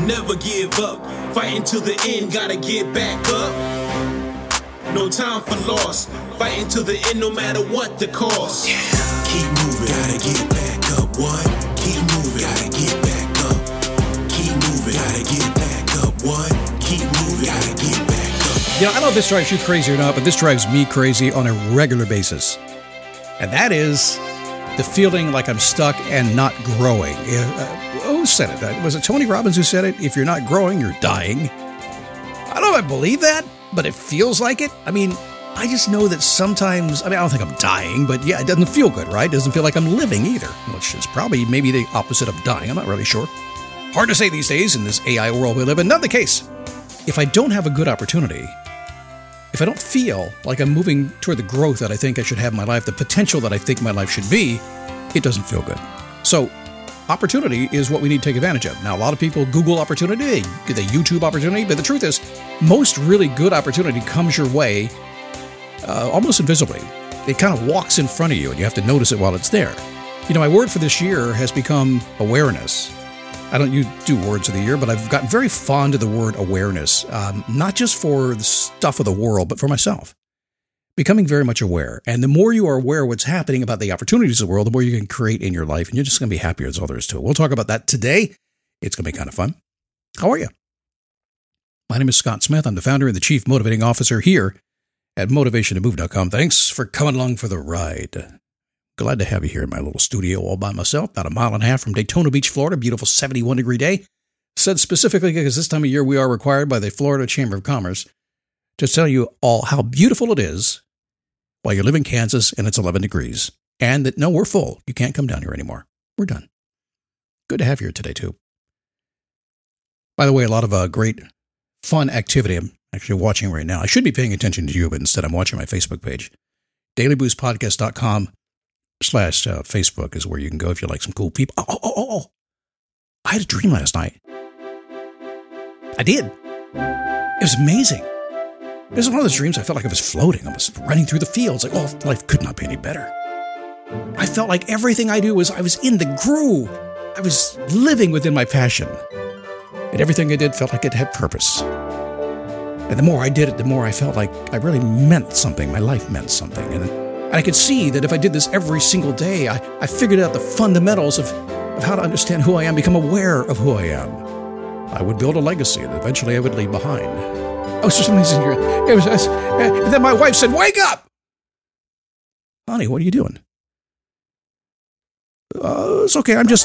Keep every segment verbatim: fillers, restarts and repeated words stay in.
never give up. Fighting till the end, gotta get back up. No time for loss. Fighting till the end, no matter what the cost. Yeah. Keep moving, gotta get back up. What? Keep moving, gotta get back up. Keep moving, gotta get back up. What? Keep moving, gotta get back up. You know, I don't know if this drives you crazy or not, but this drives me crazy on a regular basis. And that is the feeling like I'm stuck and not growing. Uh, who said it? Was it Tony Robbins who said it? If you're not growing, you're dying. I don't know if I believe that, but it feels like it. I mean, I just know that sometimes, I mean, I don't think I'm dying, but yeah, it doesn't feel good, right? It doesn't feel like I'm living either, which is probably maybe the opposite of dying. I'm not really sure. Hard to say these days in this A I world we live in. Not the case. If I don't have a good opportunity, if I don't feel like I'm moving toward the growth that I think I should have in my life, the potential that I think my life should be, it doesn't feel good. So opportunity is what we need to take advantage of. Now, a lot of people Google opportunity, they get the YouTube opportunity, but the truth is, most really good opportunity comes your way uh, almost invisibly. It kind of walks in front of you, and you have to notice it while it's there. You know, my word for this year has become awareness. I don't do words of the year, but I've gotten very fond of the word awareness, um, not just for the stuff of the world, but for myself. Becoming very much aware. And the more you are aware of what's happening about the opportunities of the world, the more you can create in your life, and you're just going to be happier. That's all there is to it. We'll talk about that today. It's going to be kind of fun. How are you? My name is Scott Smith. I'm the founder and the chief motivating officer here at motivation to move dot com. Thanks for coming along for the ride. Glad to have you here in my little studio all by myself, about a mile and a half from Daytona Beach, Florida. Beautiful seventy-one degree day. Said specifically because this time of year we are required by the Florida Chamber of Commerce to tell you all how beautiful it is while you live in Kansas and it's eleven degrees. And that, no, we're full. You can't come down here anymore. We're done. Good to have you here today, too. By the way, a lot of uh, great fun activity I'm actually watching right now. I should be paying attention to you, but instead I'm watching my Facebook page. daily boost podcast dot com slash Facebook is where you can go if you like some cool people. Oh, oh, oh, oh. I had a dream last night. I did. It was amazing. It was one of those dreams I felt like I was floating. I was running through the fields. Like, oh, life could not be any better. I felt like everything I do was I was in the groove. I was living within my passion. And everything I did felt like it had purpose. And the more I did it, the more I felt like I really meant something. My life meant something. And I could see that if I did this every single day, I, I figured out the fundamentals of, of how to understand who I am, become aware of who I am. I would build a legacy that eventually I would leave behind. I was just amazing. It was, was, and then my wife said, "Wake up! Honey, what are you doing?" Uh, it's okay, I'm just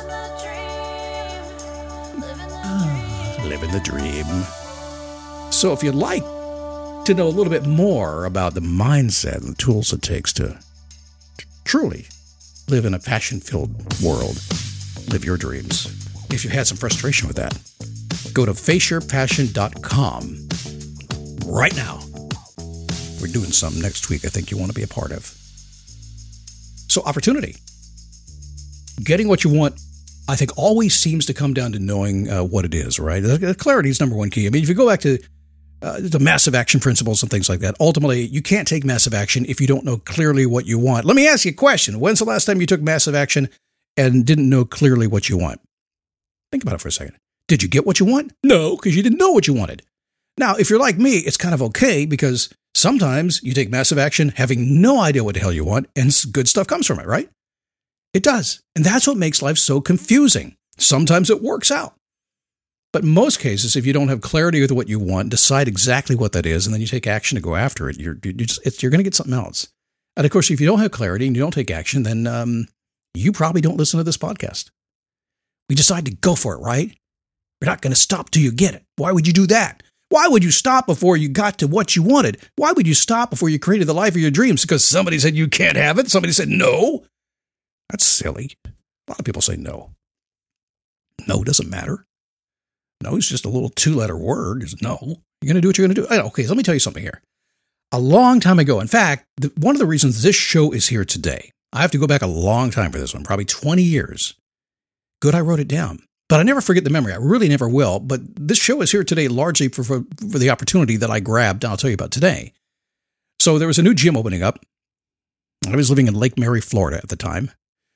uh, living the dream. So if you'd like to know a little bit more about the mindset and the tools it takes to, to truly live in a passion-filled world, live your dreams. If you've had some frustration with that, go to face your passion dot com right now. We're doing something next week I think you want to be a part of. So opportunity. Getting what you want, I think, always seems to come down to knowing uh, what it is, right? Clarity is number one key. I mean, if you go back to Uh, the massive action principles and things like that. Ultimately, you can't take massive action if you don't know clearly what you want. Let me ask you a question. When's the last time you took massive action and didn't know clearly what you want? Think about it for a second. Did you get what you want? No, because you didn't know what you wanted. Now, if you're like me, it's kind of okay because sometimes you take massive action having no idea what the hell you want and good stuff comes from it, right? It does. And that's what makes life so confusing. Sometimes it works out. But in most cases, if you don't have clarity with what you want, decide exactly what that is, and then you take action to go after it, you're, you're, just, it's, you're going to get something else. And of course, if you don't have clarity and you don't take action, then um, you probably don't listen to this podcast. We decide to go for it, right? You're not going to stop till you get it. Why would you do that? Why would you stop before you got to what you wanted? Why would you stop before you created the life of your dreams? Because somebody said you can't have it. Somebody said no. That's silly. A lot of people say no. No doesn't matter. No, it's just a little two-letter word. It's no. You're going to do what you're going to do. I know, okay, so let me tell you something here. A long time ago, in fact, the, one of the reasons this show is here today, I have to go back a long time for this one, probably twenty years. Good, I wrote it down. But I never forget the memory. I really never will. But this show is here today largely for, for, for the opportunity that I grabbed, and I'll tell you about today. So there was a new gym opening up. I was living in Lake Mary, Florida at the time.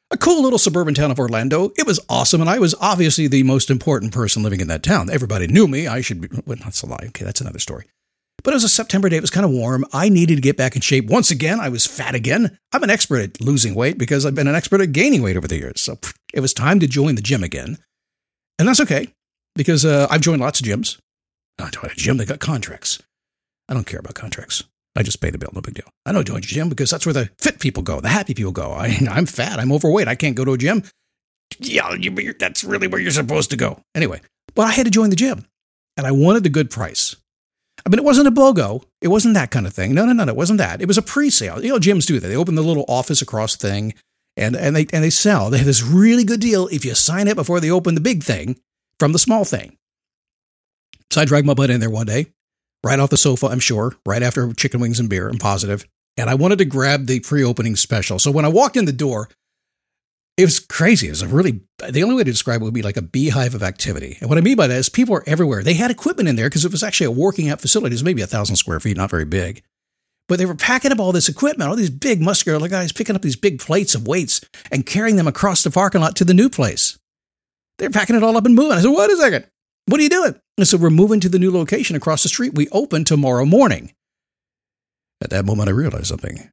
A cool little suburban town of Orlando. It was awesome, and I was obviously the most important person living in that town. Everybody knew me. I should be, well, that's a lie. Okay, that's another story. But it was a September day. It was kind of warm. I needed to get back in shape. Once again, I was fat again. I'm an expert at losing weight because I've been an expert at gaining weight over the years. So it was time to join the gym again. And that's okay, because uh, I've joined lots of gyms. I joined a gym. They got contracts. I don't care about contracts. I just pay the bill. No big deal. I don't join a gym because that's where the fit people go. The happy people go. I, I'm fat. I'm overweight. I can't go to a gym. Yeah, you, that's really where you're supposed to go. Anyway, but I had to join the gym, and I wanted a good price. I mean, it wasn't a BOGO. It wasn't that kind of thing. No, no, no, no. It wasn't that. It was a pre-sale. You know, gyms do that. They open the little office across thing, and, and they and they sell. They have this really good deal if you sign up before they open the big thing from the small thing. So I dragged my butt in there one day, right off the sofa, I'm sure, right after chicken wings and beer, I'm positive. And I wanted to grab the pre-opening special. So when I walked in the door, it was crazy. It was a really, the only way to describe it would be like a beehive of activity. And what I mean by that is people are everywhere. They had equipment in there because it was actually a working out facility. It was maybe a thousand square feet, not very big. But they were packing up all this equipment, all these big muscular guys picking up these big plates of weights and carrying them across the parking lot to the new place. They're packing it all up and moving. I said, wait a second. What are you doing? And so we're moving to the new location across the street. We open tomorrow morning. At that moment, I realized something.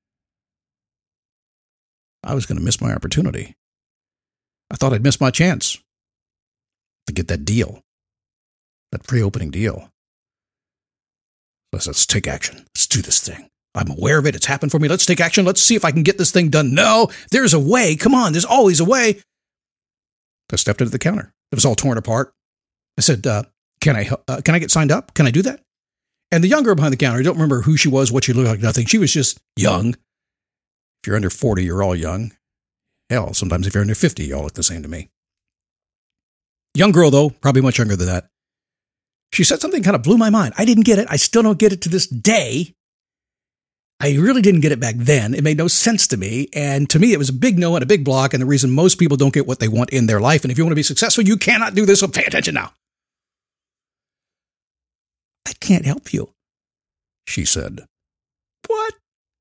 I was going to miss my opportunity. I thought I'd miss my chance to get that deal, that pre-opening deal. Let's, let's take action. Let's do this thing. I'm aware of it. It's happened for me. Let's take action. Let's see if I can get this thing done. No, there's a way. Come on, there's always a way. I stepped into the counter. It was all torn apart. I said, uh, can I uh, can I get signed up? Can I do that? And the young girl behind the counter, I don't remember who she was, what she looked like, nothing. She was just young. If you're under forty, you're all young. Hell, sometimes if you're under fifty, you all look the same to me. Young girl, though, probably much younger than that. She said something kind of blew my mind. I didn't get it. I still don't get it to this day. I really didn't get it back then. It made no sense to me. And to me, it was a big no and a big block. And the reason most people don't get what they want in their life. And if you want to be successful, you cannot do this. So pay attention now. I can't help you, she said. What?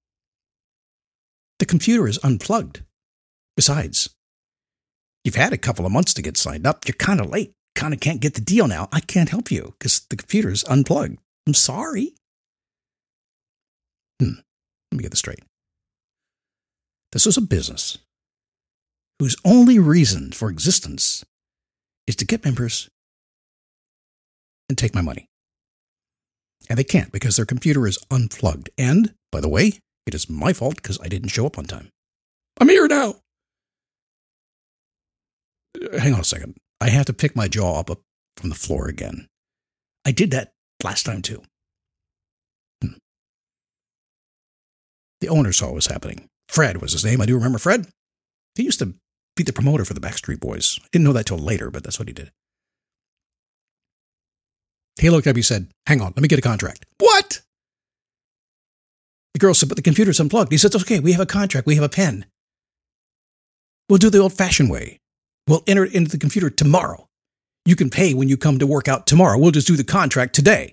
The computer is unplugged. Besides, you've had a couple of months to get signed up. You're kind of late. Kind of can't get the deal now. I can't help you because the computer is unplugged. I'm sorry. Hmm. Let me get this straight. This is a business whose only reason for existence is to get members and take my money. And they can't because their computer is unplugged. And, by the way, it is my fault because I didn't show up on time. I'm here now. Hang on a second. I have to pick my jaw up, up from the floor again. I did that last time too. Hmm. The owner saw what was happening. Fred was his name. I do remember Fred. He used to be the promoter for the Backstreet Boys. I didn't know that till later, but that's what he did. He looked up, he said, hang on, let me get a contract. What? The girl said, but the computer's unplugged. He said, okay, we have a contract. We have a pen. We'll do the old-fashioned way. We'll enter it into the computer tomorrow. You can pay when you come to work out tomorrow. We'll just do the contract today.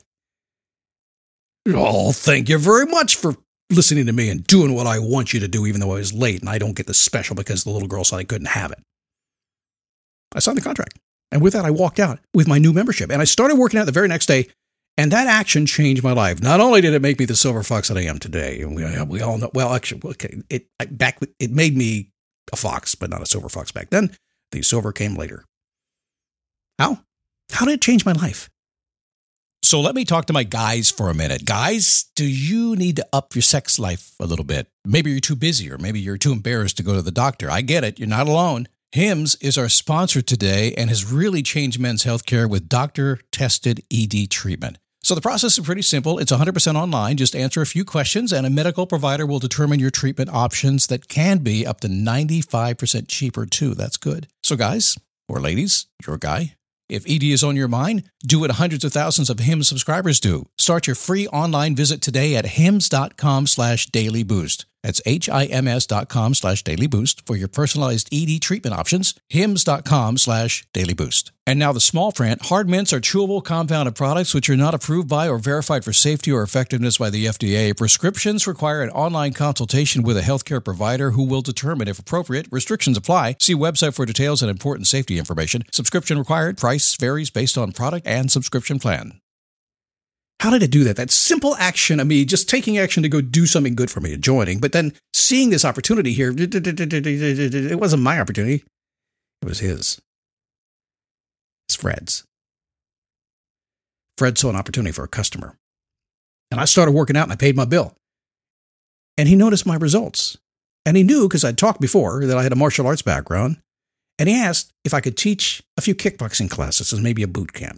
Oh, thank you very much for listening to me and doing what I want you to do, even though I was late and I don't get the special because the little girl said I couldn't have it. I signed the contract. And with that, I walked out with my new membership. And I started working out the very next day. And that action changed my life. Not only did it make me the silver fox that I am today, and we, we all know, well, actually, okay, it back it made me a fox, but not a silver fox back then. The silver came later. How? How did it change my life? So let me talk to my guys for a minute. Guys, do you need to up your sex life a little bit? Maybe you're too busy or maybe you're too embarrassed to go to the doctor. I get it. You're not alone. Hims is our sponsor today and has really changed men's healthcare with doctor-tested E D treatment. So the process is pretty simple. It's one hundred percent online. Just answer a few questions and a medical provider will determine your treatment options that can be up to ninety-five percent cheaper too. That's good. So guys, or ladies, your guy, if E D is on your mind, do what hundreds of thousands of Hims subscribers do. Start your free online visit today at hims.com slash daily boost. That's H-I-M-S dot com slash daily boost for your personalized E D treatment options. Hims dot com slash daily boost. And now the small print. Hard mints are chewable compounded products which are not approved by or verified for safety or effectiveness by the F D A. Prescriptions require an online consultation with a healthcare provider who will determine if appropriate. Restrictions apply. See website for details and important safety information. Subscription required. Price varies based on product and subscription plan. How did it do that? That simple action of me just taking action to go do something good for me, joining, but then seeing this opportunity here, it wasn't my opportunity. It was his. It's Fred's. Fred saw an opportunity for a customer. And I started working out and I paid my bill. And he noticed my results. And he knew, because I'd talked before, that I had a martial arts background. And he asked if I could teach a few kickboxing classes and maybe a boot camp.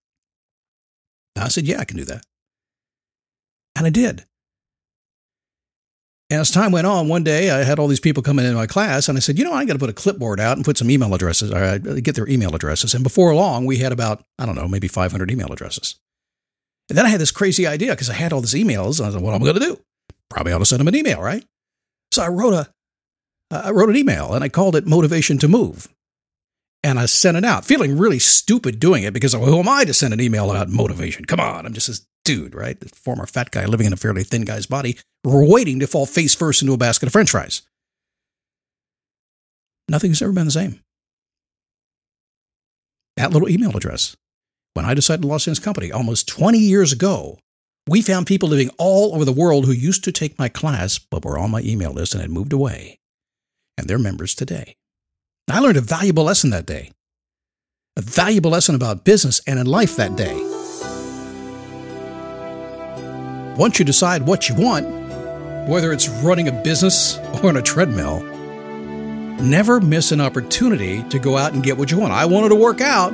I said, yeah, I can do that. And I did. And as time went on, one day I had all these people coming into my class, and I said, you know, I got to put a clipboard out and put some email addresses, or get their email addresses. And before long, we had about, I don't know, maybe five hundred email addresses. And then I had this crazy idea because I had all these emails, and I said, what am I going to do? Probably ought to send them an email, right? So I wrote a, I wrote an email, and I called it Motivation to Move. And I sent it out, feeling really stupid doing it because who am I to send an email about motivation? Come on, I'm just this dude, right? The former fat guy living in a fairly thin guy's body, waiting to fall face first into a basket of French fries. Nothing's ever been the same. That little email address. When I decided to launch this company almost twenty years ago, we found people living all over the world who used to take my class but were on my email list and had moved away. And they're members today. I learned a valuable lesson that day. A valuable lesson about business and in life that day. Once you decide what you want, whether it's running a business or on a treadmill, never miss an opportunity to go out and get what you want. I wanted to work out.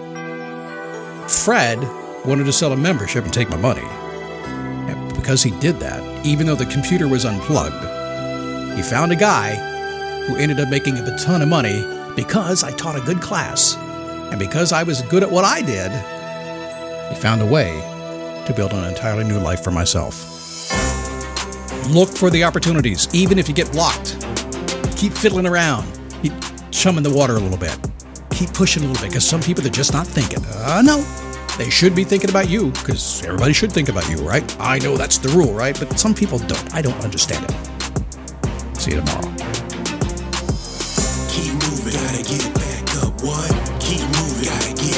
Fred wanted to sell a membership and take my money. And because he did that, even though the computer was unplugged, he found a guy who ended up making a ton of money because I taught a good class. And because I was good at what I did, he found a way to build an entirely new life for myself. Look for the opportunities, even if you get blocked. Keep fiddling around. Keep chumming the water a little bit. Keep pushing a little bit, because some people are just not thinking. Uh, no, they should be thinking about you, because everybody should think about you, right? I know that's the rule, right? But some people don't. I don't understand it. See you tomorrow. Keep moving, gotta get back up. What? Keep moving, gotta get